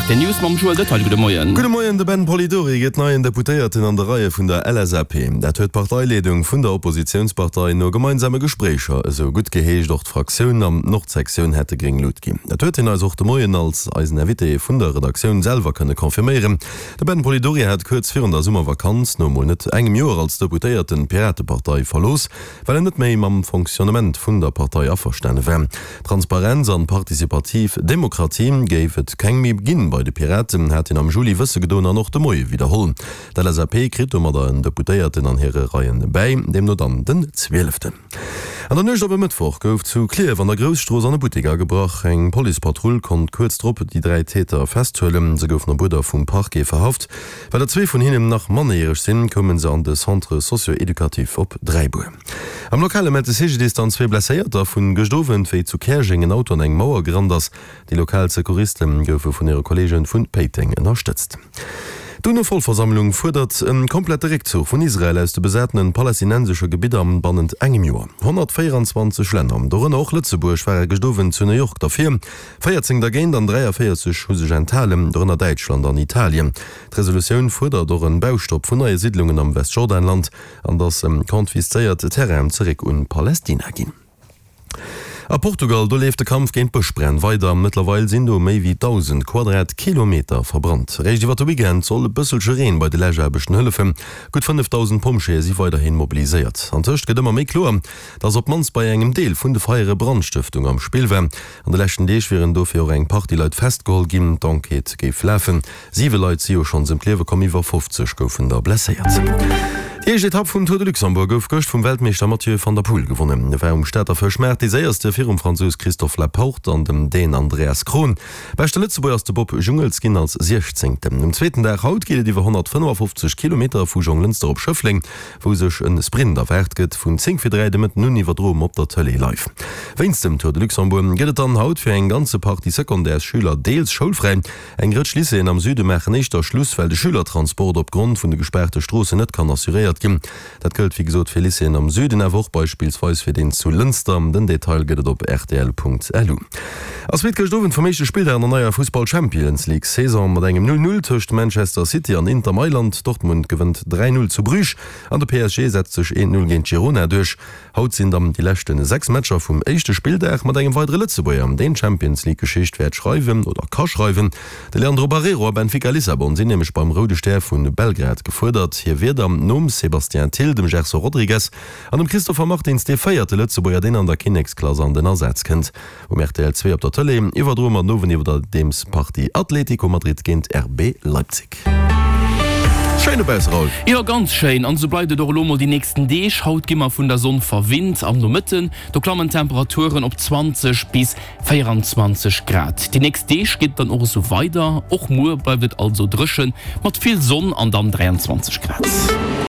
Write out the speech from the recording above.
RT News mam Joel Detail gute Moien. Gute Moien, de Ben Polidori geht neuen Deputierten an der Reihe vun der LSAP. Dat huet Parteiledung vun der Oppositionspartei no gemeinsame Gesprächer so gut geheescht dort Fraktionun am Nordsektion hätte gering Lot gi. Dat huet hin als auch de Moien als Eisenvité vun der Redaktion selber könne konfirmieren. Der Ben Polidori hat kurz vir der Summervakanz no monet engem Joer als Deputierten Piratepartei verlos, weil net méi am Funktionament vun der Partei averstände wär. Transparenz an partizipativ Demokratie géifet keng mi beginn bei de Piraten hat in am Juli wësse gedonner noch de Moie wiederholen. Der LSAP krit der en Deputéierten an here Reihen bei, dem no dann den 12. An der Nøcht op Mittwoch gouf zu Kleef an der Grosstroos an der Butiger gebracht, eng Polizeipatrouille kon kurztruppe die 3 Täter festhöllen, se gouf der Bruder vum Parke verhaft, weil der 2 von hinnen nach manierech sinn kommen se an de Centre sozioedukativ op Dreibuer. Am lokale Distanz 2 Blässéierter vun Gestowen firi zu Kerschingen Auto an eng Mauer geranders, die Lokalsekuristen goufe vun ihrer Kollegin vun Peiting unterstützt. Dune Vollversammlung fordert een komplette Rückzug von Israel aus de besätenen palästinensische Gebiete am bannend engem Joer. 124 Länder, darin auch Lützeburg war gestoven zu New York dafür. 14 dagegen an 43 Husegentalen, darin Deutschland an Italien. Die Resolution fordert durch einen Baustopp von neue Siedlungen am Westjordanland, an das konfiszierte Terrain zurück und Palästina ging. A Portugal do leef de Kampf géint Bëchbrenn weiter mittlerweile sind do méi wie 1000 Quadratkilometer verbrannt. Recht iwwer Wigent soll bësselsche Reen bei de Lägerbeschen Hëllefen gut 5000 Pomschee si weiterhin mobilisiert. Ancht gët immer méi klo, dats op mans bei engem Deel vun de feiere Brandstiftung am Spiel wär. An de lächen Deech wären do fir eng Partyleit festgeholt ginn, Dankeet géif läfen. 7 Leiit sio schon sem Klewe kom iwwer 50 goufen der blässeiert. Die Etappe von Tour de Luxemburg auf Göcht vom Weltmeister Mathieu van der Poel gewonnen. Der war Städter verschmerzt die erste für Franzos Christophe Laporte und den Andreas Kron. Bei der letzte erste Bob Dschungelskin als 16. Im zweiten der Haut geht die 155 Kilometer von Dschungelster auf Schöffling, wo sich ein Sprint erwährt geht von 10:3 mit nun Niverdrom auf der Tele live. Wenn's dem Tour de Luxemburg geht es dann Haut für ein ganze Party Sekundärschüler deels schulfrei. Ein Gritschlisse in am Süden machen nicht der Schluss, weil der Schülertransport aufgrund von der gesperrten Straße nicht kann assuriert. Dat gëlt wie gesot Felicien am Süden erwoch beispielsweise fir den zu Lünster, den Detail gëtt op rtl.lu. Ass wit gestowen verméchte Spiel an der neuer Fußball Champions League Saison mat engem 0:0 töcht Manchester City an Inter Mailand, Dortmund gewinnt 3:0 zu Brüch, an der PSG setzt sech 1:0 gegen Girona durch. Haut sind am die lächten 6 Matscher vum echte Spieldag mat engem weitere Lützeburger am den Champions League Geschicht werd schreiwen oder ka schreiwen. De Leandro Barreiro Benfica Lissabon sinn nämlich beim Rode Stern vun Belgrad gefordert. Hier wird am Nom Sebastian Till, dem Gerso Rodriguez, an dem Christopher Martins de feierte Lützeburger den an der Kinexklasse an den Ersatz kennt. Um RTL 2 op der Tele, iwwer drummer nowen iwwer der Dems Party Atletico Madrid gegen RB Leipzig. Ja, ganz schön. Und so bleibt doch mal die nächsten Tage. Haut gimmer von der Sonne verwindt am Mitten. Da klammen Temperaturen auf 20 bis 24 Grad. Die nächste Tage geht dann auch so weiter. Auch morgen bleibt also drischen mit viel Sonne und dann 23 Grad.